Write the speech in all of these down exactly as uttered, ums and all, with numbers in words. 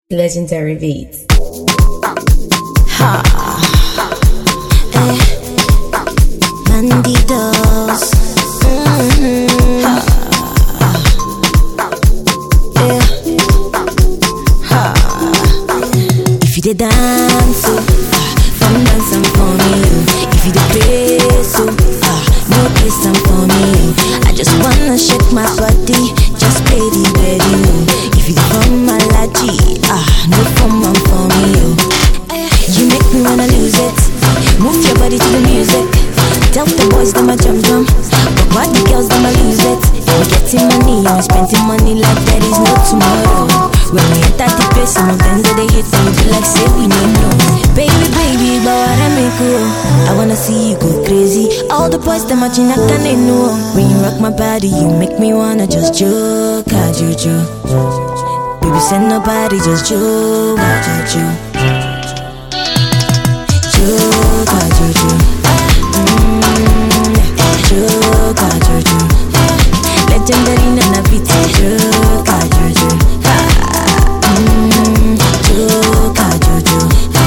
Legendary Beats. Ha, eh, bandidos. Mm-hmm. Ha, eh, ha. If you dey dance, oh, ah, come dance am for me. Oh. If you dey craze, oh, ah, no place am for me. Oh. I just wanna shake my body, just play the radio. If you dey come malachi, ah, no fun man for me. Oh. You make me wanna lose it. Move your body to the music. Tell the boys them a jump jump, but why the girls them a lose it? We getting money and we spending money like there is no tomorrow. When we enter the place, some of them they hit and we be like say we no know. Baby, baby, but what I make you? I wanna see you go crazy. All the boys them watching I can't know. When you rock my body, you make me wanna just joke, ah, juju. Baby, send nobody just joke, ah, juju. Joga, juju. Mm, joga, juju. Legendary Nana Beats. Joga, juju. Mm, joga, juju.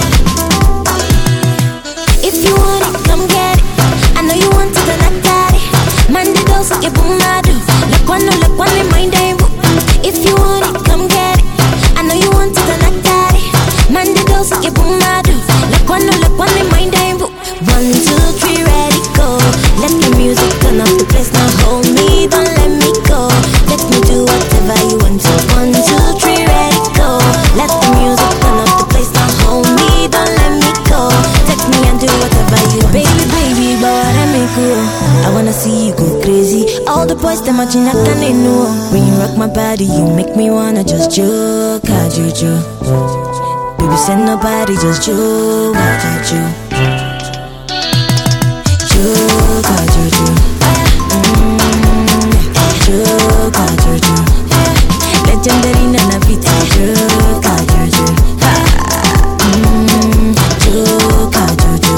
If you want it, come get it. I know you want it and I got it. Mande dos que bumado. Like one, like one in my day. If you want it, come get it. I know you want it and I got it. Mande dos que bumado. Like one, like one in my day. One, two, three, ready, go. Let the music turn up the place, now hold me, don't let me go. Let me do whatever you want to. One, two, three, ready, go. Let the music turn up the place, now hold me, don't let me go. Take me and do whatever you want. Baby, baby, but what I make you? I wanna see you go crazy. All the boys them watching I can't know. When you rock my body, you make me wanna just joke, ah, juju. Baby, send nobody just joke, ah, juju. Joga, juju. Mm, joga, juju. Legendary Nana Beats. Joga, juju. Mm, joga, juju.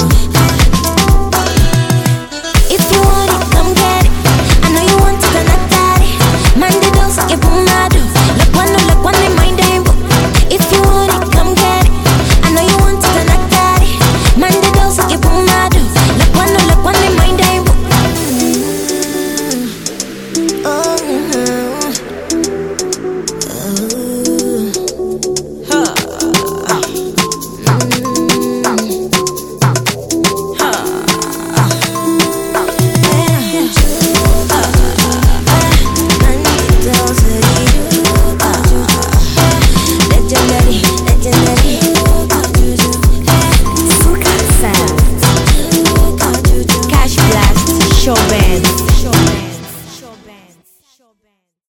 If you want it, come get it. I know you want it and I got it. Mande dos que bumado. Like one, like one in my day. If you want it, come get it. I know you want it and I got it. Mande dos que bumado. Like one, like one in my day. Oh, oh, ha. Legendary, legendary. Cash Blast Show Band.